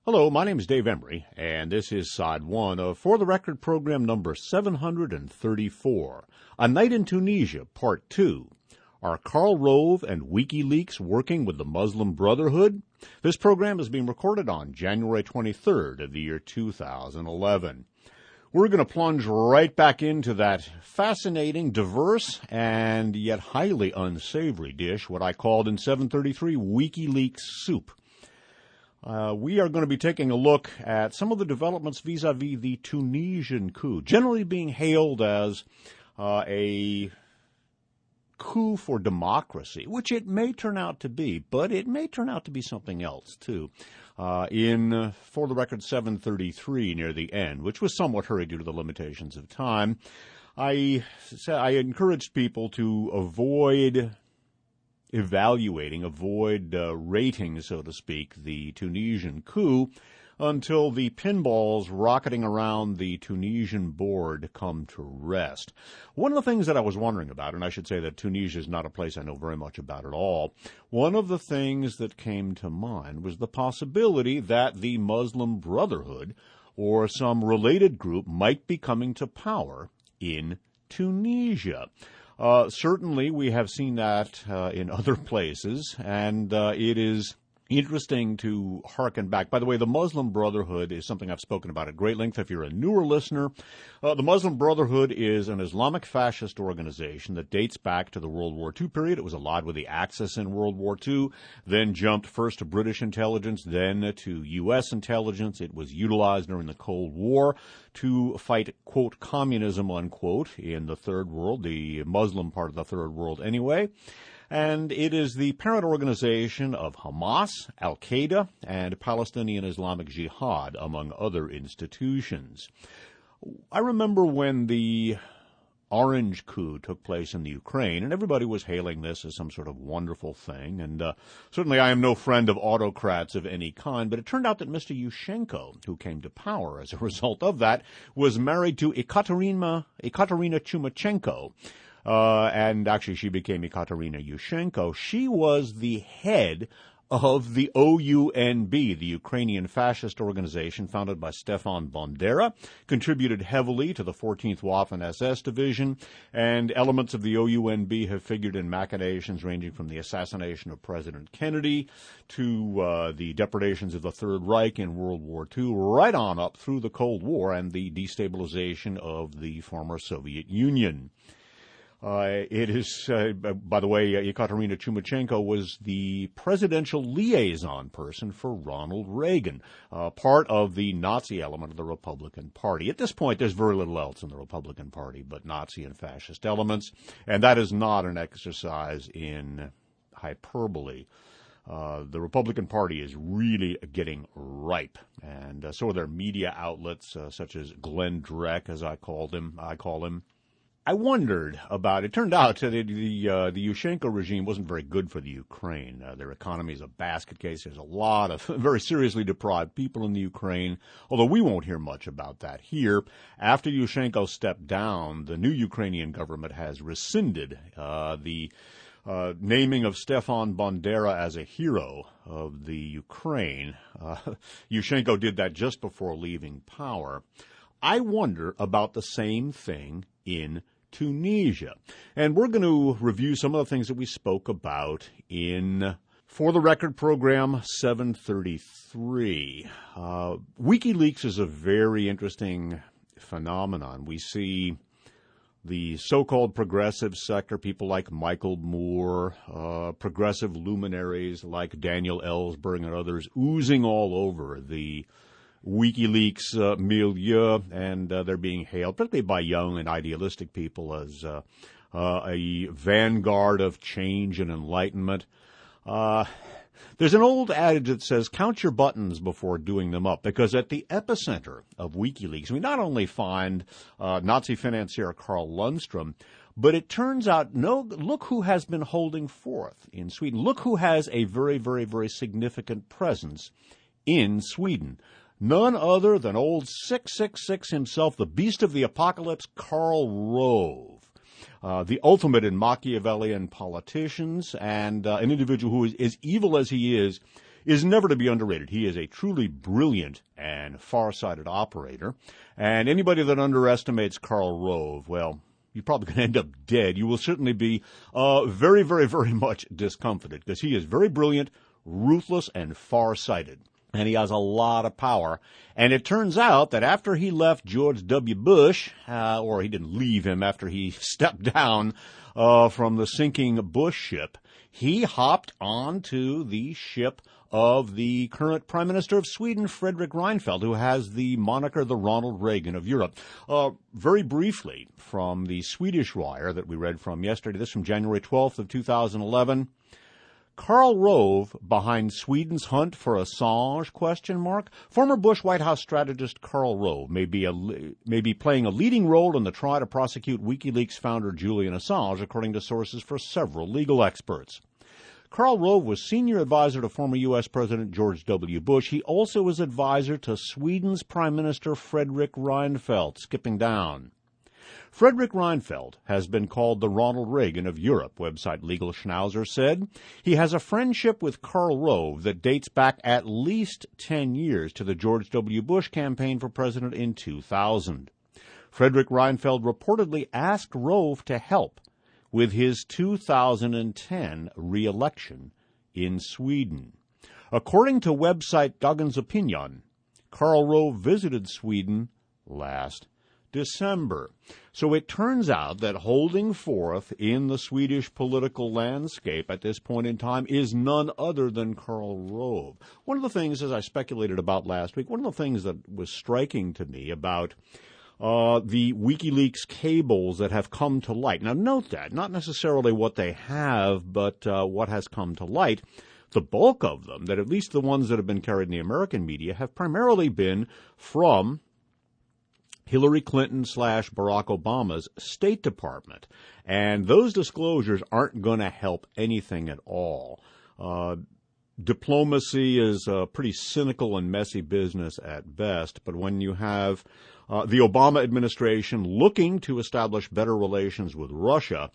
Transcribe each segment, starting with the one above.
Hello, my name is Dave Emery, and this is Side 1 of For the Record program number 734, A Night in Tunisia, Part 2. Are Karl Rove and WikiLeaks working with the Muslim Brotherhood? This program is being recorded on January 23rd of the year 2011. We're going to plunge right back into that fascinating, diverse, and yet highly unsavory dish, what I called in 733 WikiLeaks soup. We are going to be taking a look at some of the developments vis-a-vis the Tunisian coup, generally being hailed as a coup for democracy, which it may turn out to be, but it may turn out to be something else, too. For the record, 733 near the end, which was somewhat hurried due to the limitations of time, I encouraged people to avoid rating, so to speak, the Tunisian coup until the pinballs rocketing around the Tunisian board come to rest. One of the things that I was wondering about, and I should say that Tunisia is not a place I know very much about at all, one of the things that came to mind was the possibility that the Muslim Brotherhood or some related group might be coming to power in Tunisia. Certainly, we have seen that in other places, and it is interesting to hearken back. By the way, the Muslim Brotherhood is something I've spoken about at great length. If you're a newer listener, the Muslim Brotherhood is an Islamic fascist organization that dates back to the World War II period. It was allied with the Axis in World War II, then jumped first to British intelligence, then to U.S. intelligence. It was utilized during the Cold War to fight, quote, communism, unquote, in the Third World, the Muslim part of the Third World anyway. And it is the parent organization of Hamas, Al-Qaeda, and Palestinian Islamic Jihad, among other institutions. I remember when the Orange coup took place in the Ukraine, and everybody was hailing this as some sort of wonderful thing. And certainly I am no friend of autocrats of any kind, but it turned out that Mr. Yushchenko, who came to power as a result of that, was married to Ekaterina Chumachenko. And actually she became Ekaterina Yushchenko. She was the head of the OUNB, the Ukrainian fascist organization founded by Stefan Bandera, contributed heavily to the 14th Waffen-SS Division, and elements of the OUNB have figured in machinations ranging from the assassination of President Kennedy to the depredations of the Third Reich in World War II, right on up through the Cold War and the destabilization of the former Soviet Union. It is, by the way, Ekaterina Chumachenko was the presidential liaison person for Ronald Reagan, part of the Nazi element of the Republican Party. At this point, there's very little else in the Republican Party but Nazi and fascist elements, and that is not an exercise in hyperbole. The Republican Party is really getting ripe, and so are their media outlets, such as Glenn Drek, as I call him. I wondered about it. Turned out that the Yushchenko regime wasn't very good for the Ukraine. Their economy is a basket case. There's a lot of very seriously deprived people in the Ukraine, although we won't hear much about that here. After Yushchenko stepped down, the new Ukrainian government has rescinded the naming of Stefan Bandera as a hero of the Ukraine. Yushchenko did that just before leaving power. I wonder about the same thing in Tunisia. And we're going to review some of the things that we spoke about in For the Record program 733. WikiLeaks is a very interesting phenomenon. We see the so-called progressive sector, people like Michael Moore, progressive luminaries like Daniel Ellsberg and others oozing all over the WikiLeaks milieu, and they're being hailed, particularly by young and idealistic people, as a vanguard of change and enlightenment. There's an old adage that says, count your buttons before doing them up, because at the epicenter of WikiLeaks, we not only find Nazi financier Carl Lundstrom, but it turns out, look who has been holding forth in Sweden. Look who has a very, very, very significant presence in Sweden. None other than old 666 himself, the beast of the apocalypse, Karl Rove, the ultimate in Machiavellian politicians, and an individual who is as evil as he is is never to be underrated. He is a truly brilliant and far-sighted operator. And anybody that underestimates Karl Rove, well, you're probably going to end up dead. You will certainly be very, very, very much discomfited because he is very brilliant, ruthless, and far-sighted. And he has a lot of power. And it turns out that after he left George W. Bush, or he didn't leave him after he stepped down from the sinking Bush ship, he hopped onto the ship of the current Prime Minister of Sweden, Fredrik Reinfeldt, who has the moniker the Ronald Reagan of Europe. Very briefly, from the Swedish Wire that we read from yesterday, this from January 12th of 2011, Karl Rove behind Sweden's hunt for Assange, ? Former Bush White House strategist Karl Rove may be playing a leading role in the trial to prosecute WikiLeaks founder Julian Assange, according to sources for several legal experts. Karl Rove was senior advisor to former U.S. President George W. Bush. He also was advisor to Sweden's Prime Minister Fredrik Reinfeldt, skipping down. Fredrik Reinfeldt has been called the Ronald Reagan of Europe, website Legal Schnauzer said. He has a friendship with Karl Rove that dates back at least 10 years to the George W. Bush campaign for president in 2000. Fredrik Reinfeldt reportedly asked Rove to help with his 2010 re-election in Sweden. According to website Dagens Opinion, Karl Rove visited Sweden last December. So it turns out that holding forth in the Swedish political landscape at this point in time is none other than Karl Rove. One of the things, as I speculated about last week, one of the things that was striking to me about the WikiLeaks cables that have come to light. Now note that, not necessarily what they have, but what has come to light. The bulk of them, that at least the ones that have been carried in the American media, have primarily been from Hillary Clinton / Barack Obama's State Department. And those disclosures aren't going to help anything at all. Diplomacy is a pretty cynical and messy business at best, but when you have the Obama administration looking to establish better relations with Russia,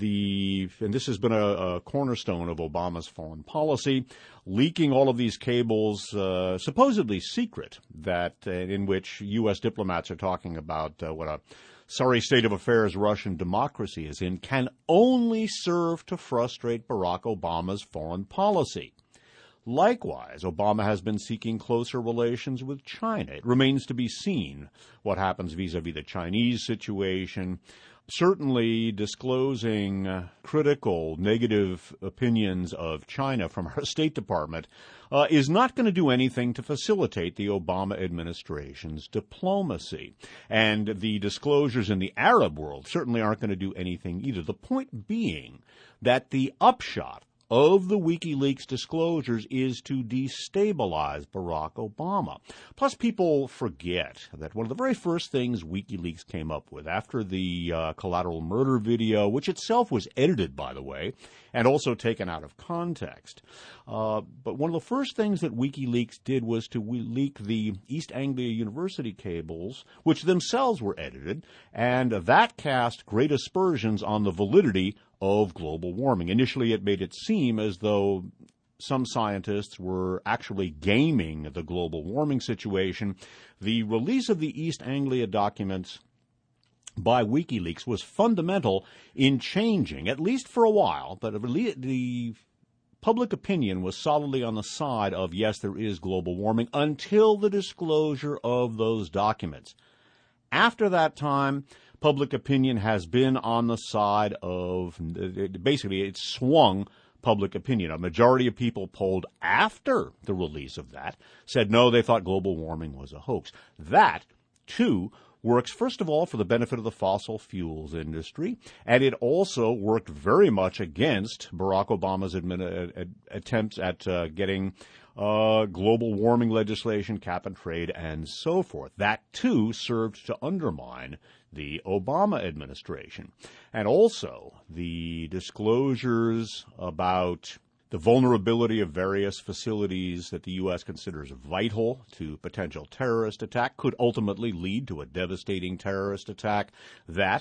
and this has been a cornerstone of Obama's foreign policy, leaking all of these cables, supposedly secret, in which U.S. diplomats are talking about what a sorry state of affairs Russian democracy is in, can only serve to frustrate Barack Obama's foreign policy. Likewise, Obama has been seeking closer relations with China. It remains to be seen what happens vis-a-vis the Chinese situation. Certainly, disclosing critical, negative opinions of China from our State Department is not going to do anything to facilitate the Obama administration's diplomacy. And the disclosures in the Arab world certainly aren't going to do anything either. The point being that the upshot of the WikiLeaks disclosures is to destabilize Barack Obama. Plus, people forget that one of the very first things WikiLeaks came up with after the collateral murder video, which itself was edited, by the way, and also taken out of context. But one of the first things that WikiLeaks did was to leak the East Anglia University cables, which themselves were edited, and that cast great aspersions on the validity of global warming. Initially, it made it seem as though some scientists were actually gaming the global warming situation. The release of the East Anglia documents by WikiLeaks was fundamental in changing, at least for a while, but the public opinion was solidly on the side of, yes, there is global warming, until the disclosure of those documents. After that time, public opinion has been on the side of, basically, it swung public opinion. A majority of people polled after the release of that said no, they thought global warming was a hoax. That, too, works, first of all, for the benefit of the fossil fuels industry, and it also worked very much against Barack Obama's attempts at getting global warming legislation, cap and trade, and so forth. That, too, served to undermine the Obama administration. And also, the disclosures about the vulnerability of various facilities that the U.S. considers vital to potential terrorist attack could ultimately lead to a devastating terrorist attack. That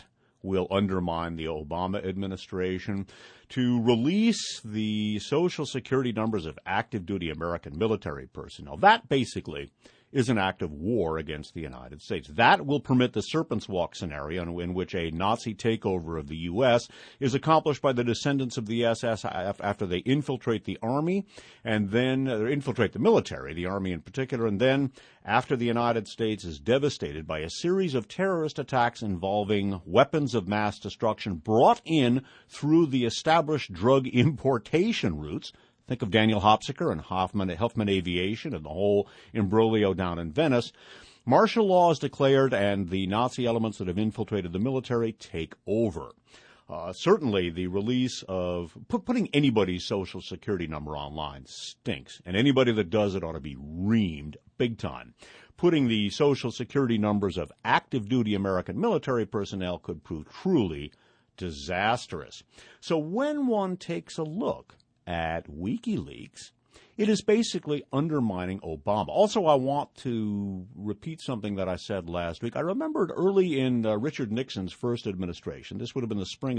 will undermine the Obama administration, to release the Social Security numbers of active duty American military personnel. That basically is an act of war against the United States. That will permit the Serpent's Walk scenario in which a Nazi takeover of the U.S. is accomplished by the descendants of the SS after they infiltrate the army and then infiltrate the military, the army in particular, and then after the United States is devastated by a series of terrorist attacks involving weapons of mass destruction brought in through the established drug importation routes. Think of Daniel Hopsicker and Huffman Aviation and the whole imbroglio down in Venice. Martial law is declared, and the Nazi elements that have infiltrated the military take over. Certainly, the release of putting anybody's Social Security number online stinks, and anybody that does it ought to be reamed big time. Putting the Social Security numbers of active duty American military personnel could prove truly disastrous. So when one takes a look at WikiLeaks, it is basically undermining Obama. Also, I want to repeat something that I said last week. I remembered early in Richard Nixon's first administration, this would have been the spring of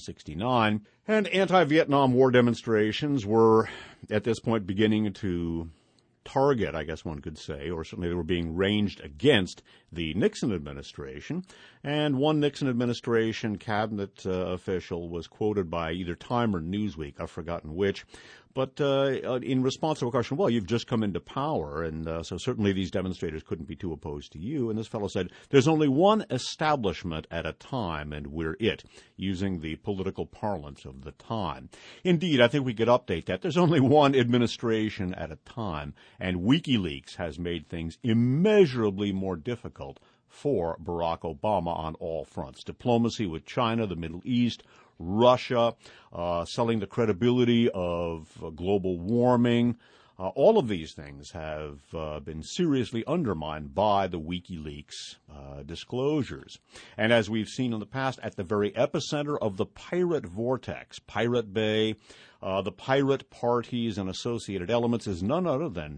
1969, and anti-Vietnam War demonstrations were at this point beginning to target, I guess one could say, or certainly they were being ranged against the Nixon administration. And one Nixon administration cabinet official was quoted by either Time or Newsweek, I've forgotten which, but in response to a question, well, you've just come into power, and so certainly these demonstrators couldn't be too opposed to you. And this fellow said, there's only one establishment at a time, and we're it, using the political parlance of the time. Indeed, I think we could update that. There's only one administration at a time, and WikiLeaks has made things immeasurably more difficult for Barack Obama on all fronts. Diplomacy with China, the Middle East, Russia, selling the credibility of global warming. All of these things have been seriously undermined by the WikiLeaks disclosures. And as we've seen in the past, at the very epicenter of the pirate vortex, Pirate Bay, the pirate parties and associated elements is none other than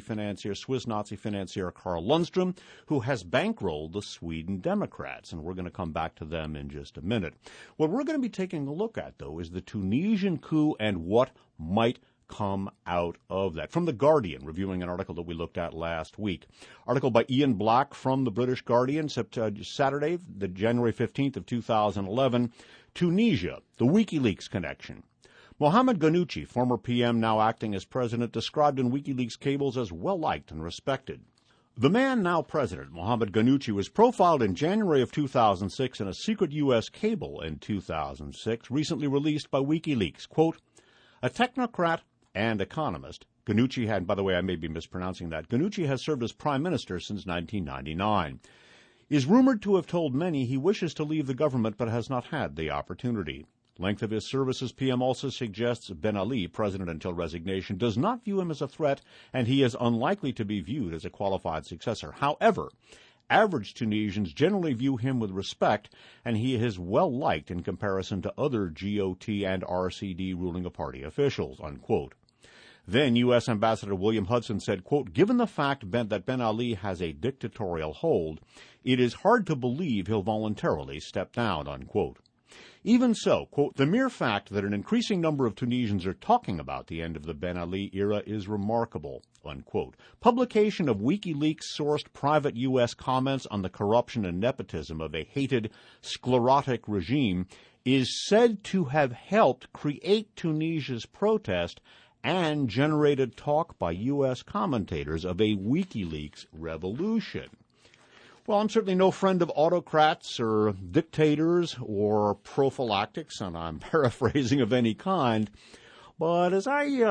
Swiss Nazi financier Carl Lundstrom, who has bankrolled the Sweden Democrats. And we're going to come back to them in just a minute. What we're going to be taking a look at, though, is the Tunisian coup and what might come out of that. From The Guardian, reviewing an article that we looked at last week. Article by Ian Black from the British Guardian, Saturday, the January 15th of 2011. Tunisia, the WikiLeaks connection. Mohamed Ghannouchi, former PM now acting as president, described in WikiLeaks cables as well-liked and respected. The man, now president, Mohamed Ghannouchi, was profiled in January of 2006 in a secret U.S. cable in 2006, recently released by WikiLeaks. Quote, a technocrat and economist, Ghannouchi had, by the way, I may be mispronouncing that, Ghannouchi has served as prime minister since 1999. Is rumored to have told many he wishes to leave the government but has not had the opportunity. Length of his service as PM also suggests Ben Ali, president until resignation, does not view him as a threat, and he is unlikely to be viewed as a qualified successor. However, average Tunisians generally view him with respect, and he is well-liked in comparison to other GOT and RCD ruling party officials, unquote. Then U.S. Ambassador William Hudson said, quote, given the fact that Ben Ali has a dictatorial hold, it is hard to believe he'll voluntarily step down, unquote. Even so, quote, the mere fact that an increasing number of Tunisians are talking about the end of the Ben Ali era is remarkable, unquote. Publication of WikiLeaks-sourced private U.S. comments on the corruption and nepotism of a hated, sclerotic regime is said to have helped create Tunisia's protest and generated talk by U.S. commentators of a WikiLeaks revolution. Well, I'm certainly no friend of autocrats or dictators or prophylactics, and I'm paraphrasing of any kind. But as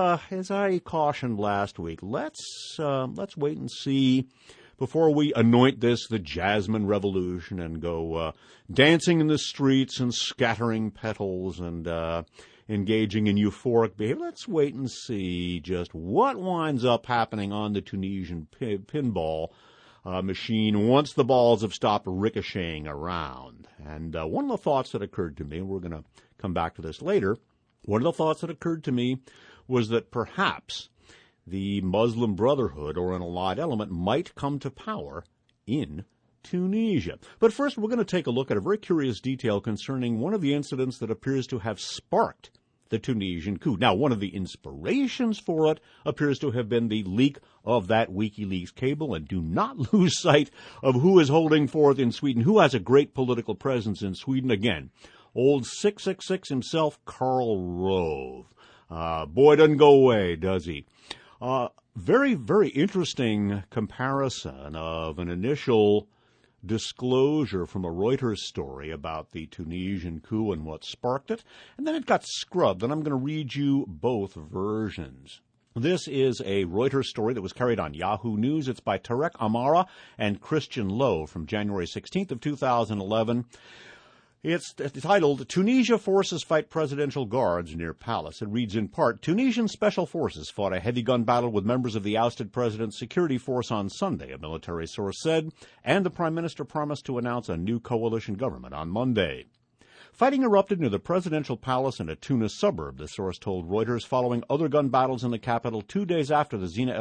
I cautioned last week, let's wait and see before we anoint this the Jasmine Revolution and go dancing in the streets and scattering petals and engaging in euphoric behavior. Let's wait and see just what winds up happening on the Tunisian pinball machine once the balls have stopped ricocheting around. And one of the thoughts that occurred to me, and we're going to come back to this later, one of the thoughts that occurred to me was that perhaps the Muslim Brotherhood or an allied element might come to power in Tunisia. But first, we're going to take a look at a very curious detail concerning one of the incidents that appears to have sparked the Tunisian coup. Now, one of the inspirations for it appears to have been the leak of that WikiLeaks cable, and do not lose sight of who is holding forth in Sweden, who has a great political presence in Sweden. Again, old 666 himself, Karl Rove. Boy doesn't go away, does he? Very, very interesting comparison of an initial disclosure from a Reuters story about the Tunisian coup and what sparked it, and then it got scrubbed, and I'm going to read you both versions. This is a Reuters story that was carried on Yahoo News. It's by Tarek Amara and Christian Lowe from January 16th of 2011. It's titled, Tunisia Forces Fight Presidential Guards Near Palace. It reads in part, Tunisian special forces fought a heavy gun battle with members of the ousted president's security force on Sunday, a military source said, and the prime minister promised to announce a new coalition government on Monday. Fighting erupted near the presidential palace in a Tunis suburb, the source told Reuters, following other gun battles in the capital 2 days after the Zina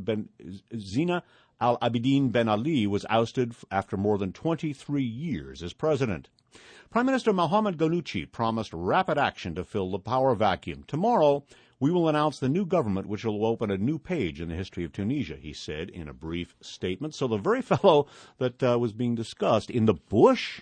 al-Abidine Ben Ali was ousted after more than 23 years as president. Prime Minister Mohamed Ghannouchi promised rapid action to fill the power vacuum. Tomorrow, we will announce the new government, which will open a new page in the history of Tunisia, he said in a brief statement. So the very fellow that was being discussed in the Bush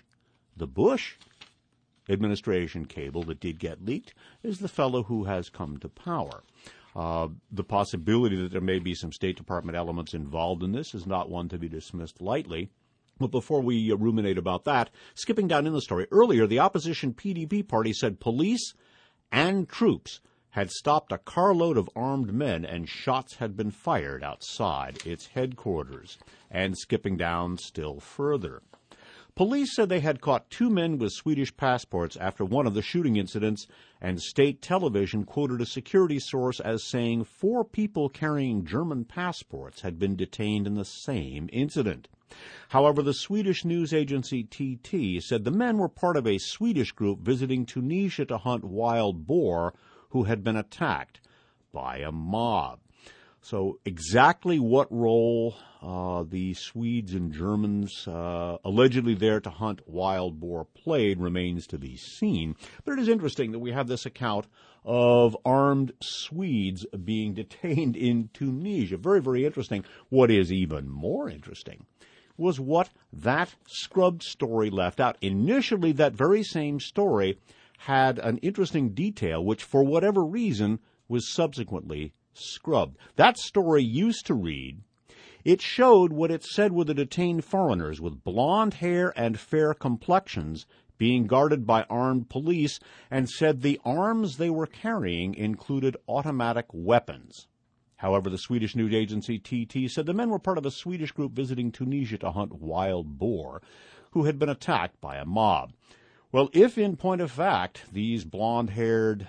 administration cable that did get leaked is the fellow who has come to power. The possibility that there may be some State Department elements involved in this is not one to be dismissed lightly. But before we ruminate about that, skipping down in the story, earlier the opposition PDP party said police and troops had stopped a carload of armed men and shots had been fired outside its headquarters. And skipping down still further, police said they had caught 2 men with Swedish passports after one of the shooting incidents, and state television quoted a security source as saying 4 people carrying German passports had been detained in the same incident. However, the Swedish news agency TT said the men were part of a Swedish group visiting Tunisia to hunt wild boar who had been attacked by a mob. So exactly what role the Swedes and Germans allegedly there to hunt wild boar played remains to be seen. But it is interesting that we have this account of armed Swedes being detained in Tunisia. Very, very interesting. What is even more interesting was what that scrubbed story left out. Initially, that very same story had an interesting detail, which for whatever reason was subsequently scrubbed. That story used to read, it showed what it said were the detained foreigners with blonde hair and fair complexions being guarded by armed police, and said the arms they were carrying included automatic weapons. However, the Swedish news agency TT said the men were part of a Swedish group visiting Tunisia to hunt wild boar who had been attacked by a mob. Well, if in point of fact these blonde-haired,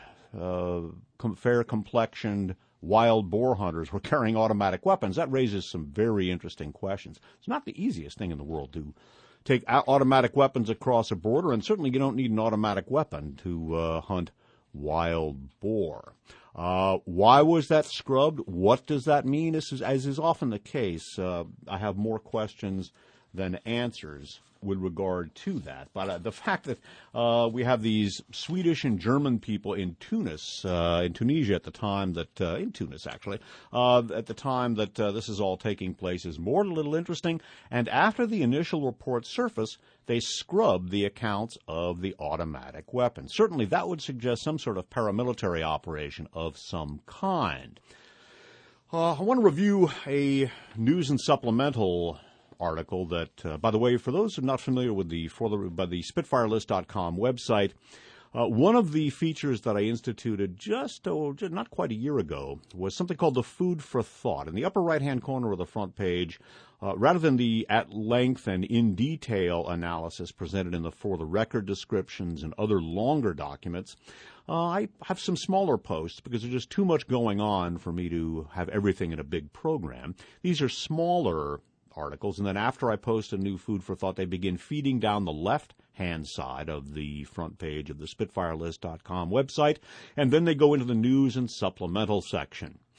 fair-complexioned wild boar hunters were carrying automatic weapons, that raises some very interesting questions. It's not the easiest thing in the world to take automatic weapons across a border, and certainly you don't need an automatic weapon to hunt wild boar. Why was that scrubbed? What does that mean? This is, as is often the case, I have more questions than answers with regard to that. But the fact that we have these Swedish and German people in Tunisia at the time that, in Tunis actually, at the time that this is all taking place is more than a little interesting. And after the initial reports surfaced, they scrubbed the accounts of the automatic weapons. Certainly that would suggest some sort of paramilitary operation of some kind. I want to review a news and supplemental article that, by the way, for those who are not familiar with the Spitfirelist.com website, one of the features that I instituted just not quite a year ago was something called the Food for Thought. In the upper right-hand corner of the front page, rather than the at-length and in-detail analysis presented in the for-the-record descriptions and other longer documents, I have some smaller posts because there's just too much going on for me to have everything in a big program. These are smaller articles, and then after I post a new Food for Thought, they begin feeding down the left-hand side of the front page of the Spitfirelist.com website, and then they go into the news and supplemental section.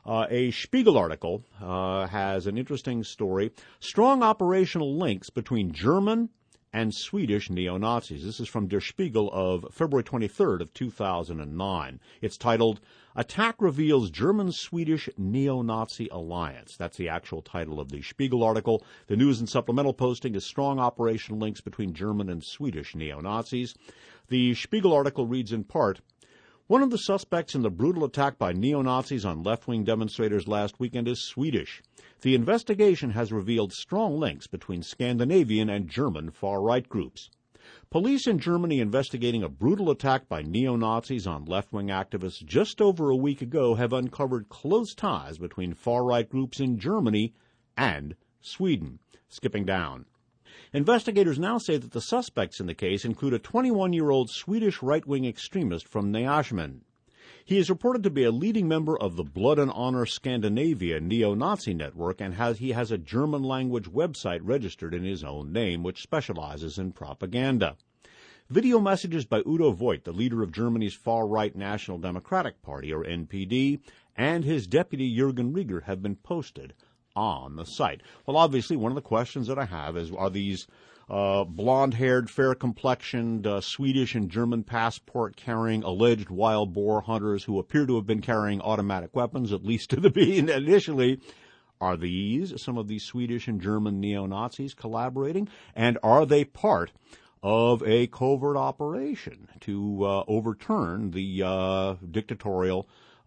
A Spiegel article has an interesting story. Strong operational links between German and Swedish neo-Nazis. This is from Der Spiegel of February 23rd of 2009. It's titled, Attack Reveals German-Swedish Neo-Nazi Alliance. That's the actual title of the Spiegel article. The news and supplemental posting is strong operational links between German and Swedish neo-Nazis. The Spiegel article reads in part, one of the suspects in the brutal attack by neo-Nazis on left-wing demonstrators last weekend is Swedish. The investigation has revealed strong links between Scandinavian and German far-right groups. Police in Germany investigating a brutal attack by neo-Nazis on left-wing activists just over a week ago have uncovered close ties between far-right groups in Germany and Sweden. Skipping down. Investigators now say that the suspects in the case include a 21-year-old Swedish right-wing extremist from Nyasmen. He is reported to be a leading member of the Blood and Honor Scandinavia neo-Nazi network, and he has a German-language website registered in his own name, which specializes in propaganda. Video messages by Udo Voigt, the leader of Germany's far-right National Democratic Party, or NPD, and his deputy Jürgen Rieger have been posted on the site. Well, obviously, one of the questions that I have is, are these blonde-haired, fair-complexioned, Swedish and German passport-carrying alleged wild boar hunters who appear to have been carrying automatic weapons, at least to the beginning initially, are these some of these Swedish and German neo-Nazis collaborating? And are they part of a covert operation to overturn the dictatorial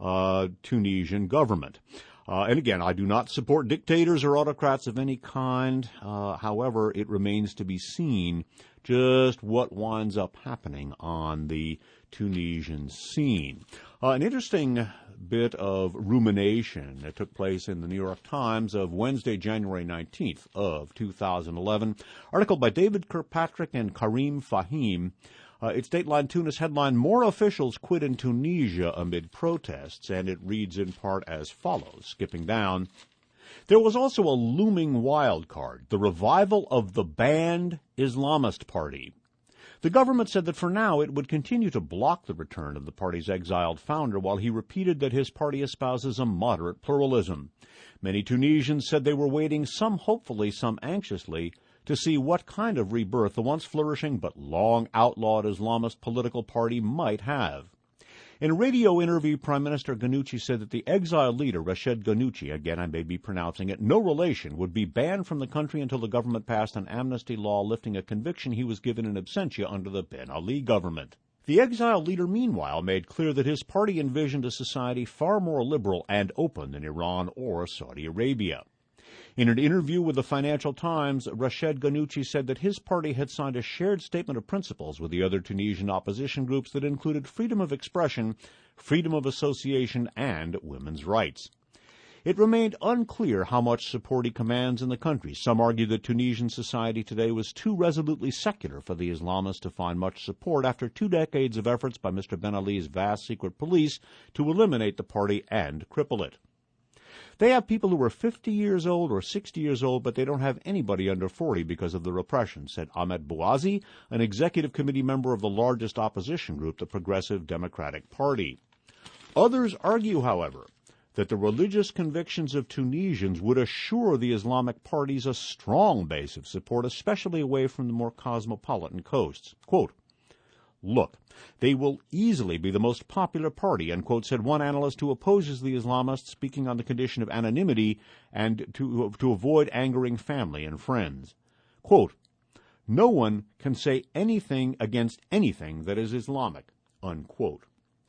Tunisian government? And again, I do not support dictators or autocrats of any kind. However, it remains to be seen just what winds up happening on the Tunisian scene. An interesting bit of rumination that took place in the New York Times of Wednesday, January 19th of 2011. Article by David Kirkpatrick and Karim Fahim. It's Dateline Tunis headline, More Officials Quit in Tunisia Amid Protests, and it reads in part as follows, skipping down. There was also a looming wild card, the revival of the banned Islamist Party. The government said that for now it would continue to block the return of the party's exiled founder while he repeated that his party espouses a moderate pluralism. Many Tunisians said they were waiting, some hopefully, some anxiously, to see what kind of rebirth the once flourishing but long outlawed Islamist political party might have. In a radio interview, Prime Minister Ghannouchi said that the exiled leader, Rached Ghannouchi, again I may be pronouncing it, no relation, would be banned from the country until the government passed an amnesty law lifting a conviction he was given in absentia under the Ben Ali government. The exiled leader, meanwhile, made clear that his party envisioned a society far more liberal and open than Iran or Saudi Arabia. In an interview with the Financial Times, Rached Ghannouchi said that his party had signed a shared statement of principles with the other Tunisian opposition groups that included freedom of expression, freedom of association, and women's rights. It remained unclear how much support he commands in the country. Some argue that Tunisian society today was too resolutely secular for the Islamists to find much support after 2 decades of efforts by Mr. Ben Ali's vast secret police to eliminate the party and cripple it. They have people who are 50 years old or 60 years old, but they don't have anybody under 40 because of the repression, said Ahmed Bouazi, an executive committee member of the largest opposition group, the Progressive Democratic Party. Others argue, however, that the religious convictions of Tunisians would assure the Islamic parties a strong base of support, especially away from the more cosmopolitan coasts. Quote, look, they will easily be the most popular party, unquote, said one analyst who opposes the Islamists, speaking on the condition of anonymity and to avoid angering family and friends. Quote, no one can say anything against anything that is Islamic, unquote.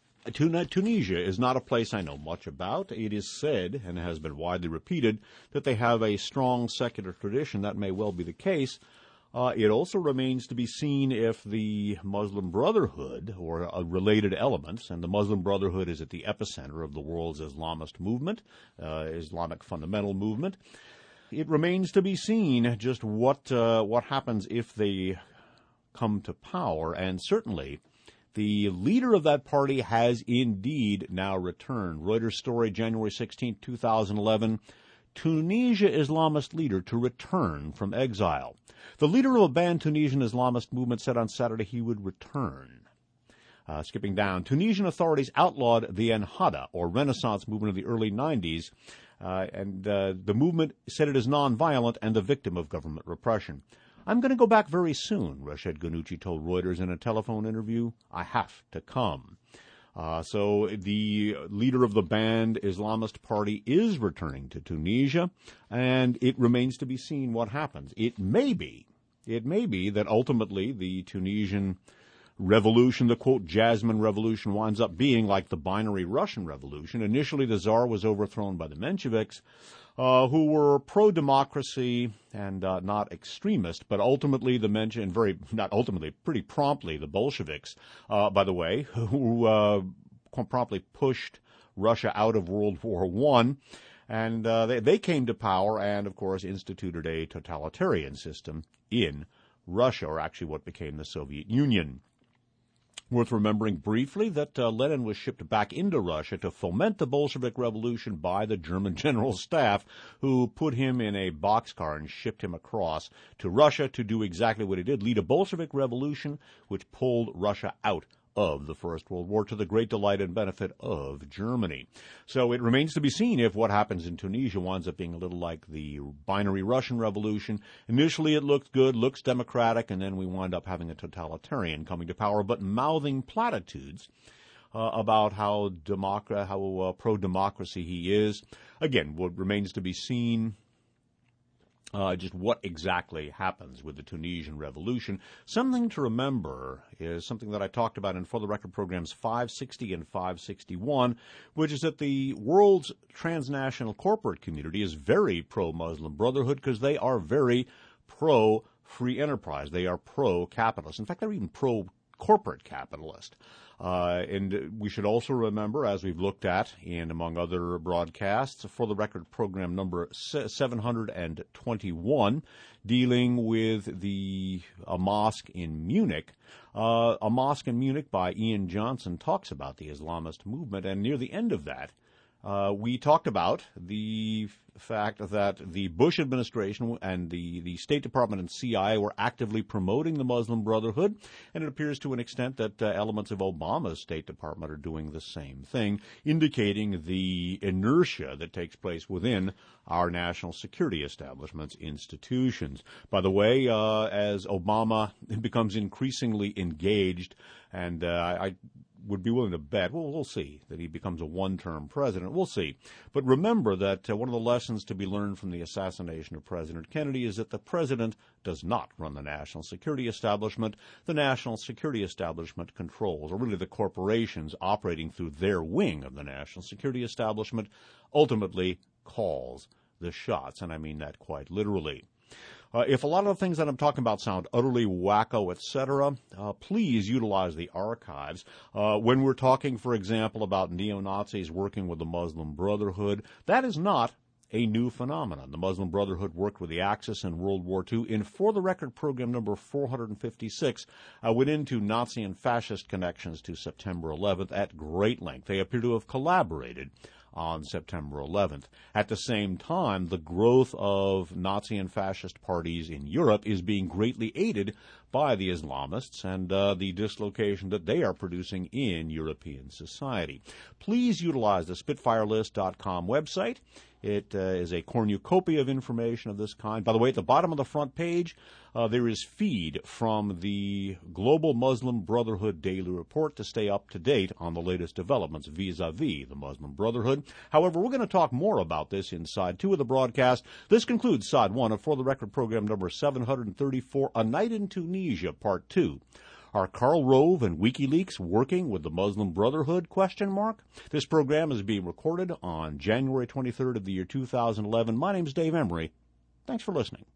Tunisia is not a place I know much about. It is said, and has been widely repeated, that they have a strong secular tradition. That may well be the case. It also remains to be seen if the Muslim Brotherhood or related elements, and the Muslim Brotherhood is at the epicenter of the world's Islamist movement, Islamic fundamental movement. It remains to be seen just what happens if they come to power, and certainly the leader of that party has indeed now returned. Reuters story, January 16, 2011, Tunisia Islamist leader to return from exile. The leader of a banned Tunisian Islamist movement said on Saturday he would return. Skipping down, Tunisian authorities outlawed the Ennahda, or Renaissance movement of the early 90s, and the movement said it is nonviolent and the victim of government repression. I'm going to go back very soon, Rashid Ghannouchi told Reuters in a telephone interview. I have to come. So the leader of the banned Islamist party is returning to Tunisia, and it remains to be seen what happens. It may be that ultimately the Tunisian revolution, the quote Jasmine revolution, winds up being like the binary Russian revolution. Initially, the Tsar was overthrown by the Mensheviks, who were pro-democracy and not extremist, but ultimately pretty promptly, the Bolsheviks, by the way, who promptly pushed Russia out of World War I, and they came to power and, of course, instituted a totalitarian system in Russia, or actually what became the Soviet Union. Worth remembering briefly that Lenin was shipped back into Russia to foment the Bolshevik Revolution by the German General Staff, who put him in a boxcar and shipped him across to Russia to do exactly what he did, lead a Bolshevik Revolution which pulled Russia out of the First World War to the great delight and benefit of Germany. So it remains to be seen if what happens in Tunisia winds up being a little like the binary Russian Revolution. Initially it looked good, looks democratic, and then we wind up having a totalitarian coming to power, but mouthing platitudes about how pro-democracy he is. Again, what remains to be seen just what exactly happens with the Tunisian revolution. Something to remember is something that I talked about in For the Record programs 560 and 561, which is that the world's transnational corporate community is very pro-Muslim Brotherhood because they are very pro-free enterprise. They are pro-capitalist. In fact, they're even pro-corporate capitalist. And we should also remember, as we've looked at in, among other broadcasts, For the Record program number 721, dealing with a mosque in Munich. A mosque in Munich by Ian Johnson talks about the Islamist movement, and near the end of that, we talked about the fact that the Bush administration and the State Department and CIA were actively promoting the Muslim Brotherhood, and it appears to an extent that elements of Obama's State Department are doing the same thing, indicating the inertia that takes place within our national security establishment's institutions. By the way, as Obama becomes increasingly engaged, and I would be willing to bet, we'll see, that he becomes a one-term president. We'll see. But remember that one of the lessons to be learned from the assassination of President Kennedy is that the president does not run the national security establishment. The national security establishment controls, or really the corporations operating through their wing of the national security establishment, ultimately calls the shots, and I mean that quite literally. If a lot of the things that I'm talking about sound utterly wacko, etc., please utilize the archives. When we're talking, for example, about neo-Nazis working with the Muslim Brotherhood, that is not a new phenomenon. The Muslim Brotherhood worked with the Axis in World War II. In For the Record program number 456, I went into Nazi and fascist connections to September 11th at great length. They appear to have collaborated on September 11th. At the same time, the growth of Nazi and fascist parties in Europe is being greatly aided by the Islamists and the dislocation that they are producing in European society. Please utilize the SpitfireList.com website. It is a cornucopia of information of this kind. By the way, at the bottom of the front page, there is feed from the Global Muslim Brotherhood Daily Report to stay up to date on the latest developments vis-a-vis the Muslim Brotherhood. However, we're going to talk more about this in Side 2 of the broadcast. This concludes Side 1 of For the Record program number 734, A Night in Tunisia, Part 2. Are Karl Rove and WikiLeaks working with the Muslim Brotherhood? ? This program is being recorded on January 23rd of the year 2011. My name is Dave Emery. Thanks for listening.